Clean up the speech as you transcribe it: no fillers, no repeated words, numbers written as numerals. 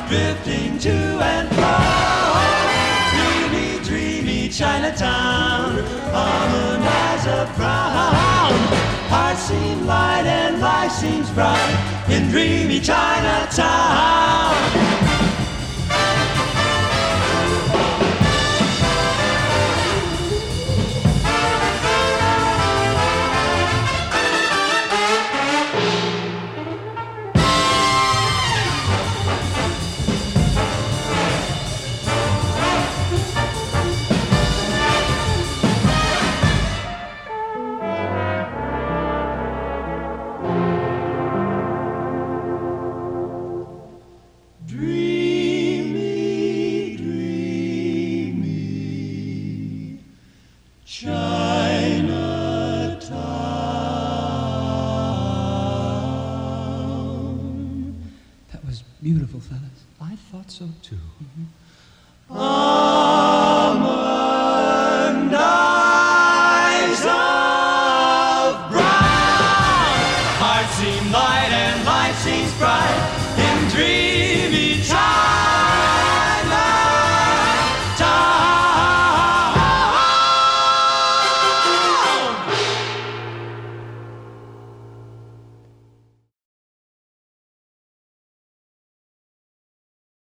drifting to and fro. Dreamy, dreamy Chinatown, harmonize a frown. Hearts seem light and life seems bright in dreamy Chinatown. Beautiful, fellas. I thought so too. Oh.